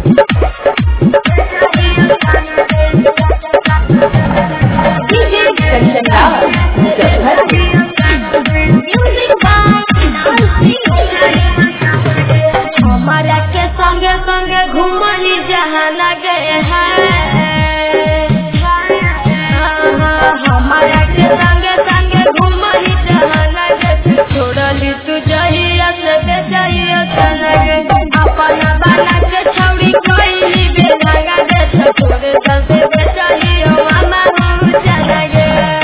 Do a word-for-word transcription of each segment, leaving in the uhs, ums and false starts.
हमारा के संगे संगे घूमनी जहाँ लगे है, हमारा के संगे संगे घूमनी जहाँ लगे, छोड़ली तू जहिया से बेचहिया लगे, अपना बाला के छौड़ी कोई बेलगा दे, छोड़े चलते बेचहिया मामा हम चलगे।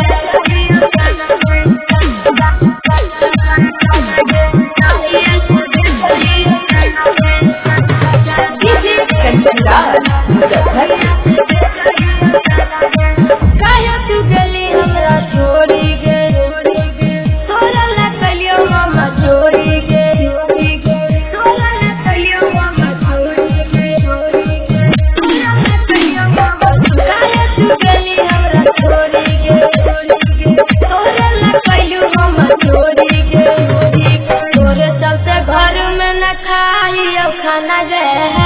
काहे तू गली हमरा छोड़ी गे, तोरा ला कलियो मामा छोड़ी गे, तोरा ला कलियो मामा छोड़ी गे, तोरा ला कलियो मामा। काहे तू गली हमरा छोड़ी गे, तोरा ला कलियो मामा छोड़ी गे, तोरे चलते घर में न खाइयो खाना गे है,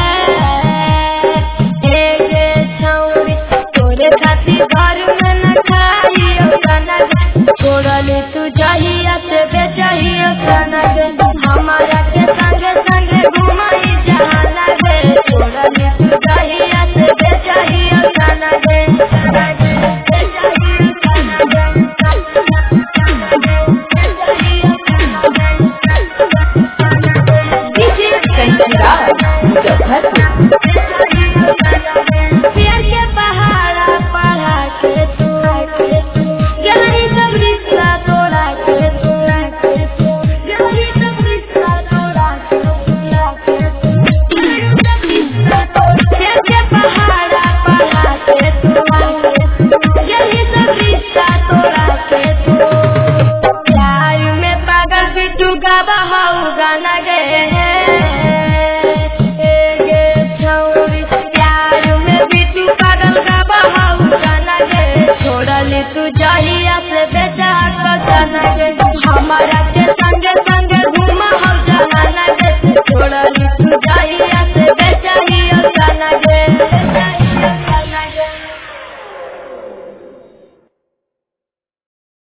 घर में न खाइयो खाना, छोड़ली तू जहिया से बेचहिया खाना गे, हमारा के संगे संगे घुमाई जहाँ लगे, छोड़ली तू जहिया से बेचहिया खाना गे। डीजे कंचन राज मुजफ्फरपुर।